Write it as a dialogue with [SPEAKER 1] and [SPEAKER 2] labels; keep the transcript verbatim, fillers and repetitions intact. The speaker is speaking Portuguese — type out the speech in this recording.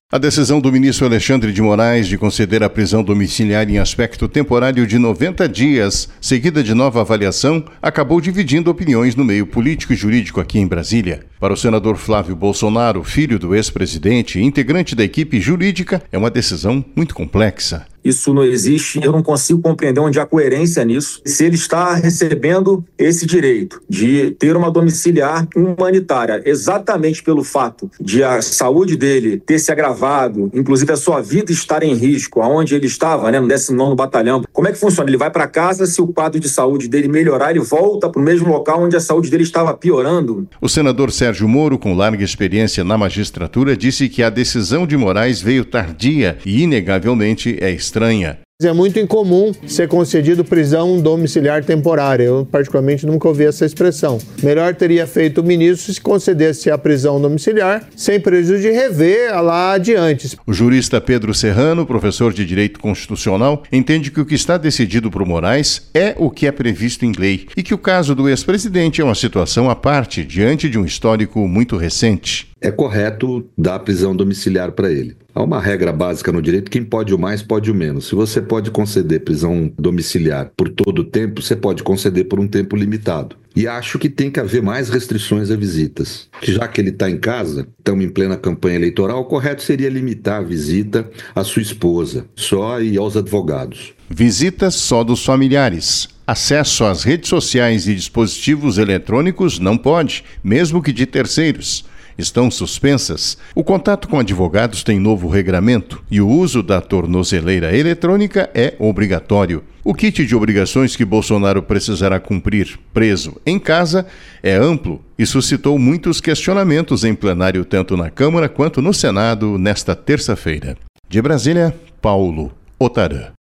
[SPEAKER 1] A decisão do ministro Alexandre de Moraes de conceder a prisão domiciliar em aspecto temporário de noventa dias, seguida de nova avaliação, acabou dividindo opiniões no meio político e jurídico aqui em Brasília. Para o senador Flávio Bolsonaro, filho do ex-presidente e integrante da equipe jurídica, é uma decisão muito complexa.
[SPEAKER 2] Isso não existe, eu não consigo compreender onde há coerência nisso. Se ele está recebendo esse direito de ter uma domiciliar humanitária, exatamente pelo fato de a saúde dele ter se agravado, inclusive a sua vida estar em risco, aonde ele estava, né, no décimo nono Batalhão. Como é que funciona? Ele vai para casa, se o quadro de saúde dele melhorar, ele volta para o mesmo local onde a saúde dele estava piorando?
[SPEAKER 1] O senador Sérgio Moro, com larga experiência na magistratura, disse que a decisão de Moraes veio tardia e, inegavelmente, é estranha.
[SPEAKER 3] É muito incomum ser concedido prisão domiciliar temporária. Eu, particularmente, nunca ouvi essa expressão. Melhor teria feito o ministro se concedesse a prisão domiciliar, sem prejuízo de rever lá adiante.
[SPEAKER 1] O jurista Pedro Serrano, professor de Direito Constitucional, entende que o que está decidido por Moraes é o que é previsto em lei e que o caso do ex-presidente é uma situação à parte, diante de um histórico muito recente.
[SPEAKER 4] É correto dar prisão domiciliar para ele. Há uma regra básica no direito: quem pode o mais, pode o menos. Se você pode conceder prisão domiciliar por todo o tempo, você pode conceder por um tempo limitado. E acho que tem que haver mais restrições a visitas. Já que ele está em casa, estamos em plena campanha eleitoral, o correto seria limitar a visita à sua esposa, só, e aos advogados.
[SPEAKER 1] Visitas só dos familiares. Acesso às redes sociais e dispositivos eletrônicos não pode, mesmo que de terceiros. Estão suspensas. O contato com advogados tem novo regramento e o uso da tornozeleira eletrônica é obrigatório. O kit de obrigações que Bolsonaro precisará cumprir preso em casa é amplo e suscitou muitos questionamentos em plenário tanto na Câmara quanto no Senado nesta terça-feira. De Brasília, Paulo Otarã.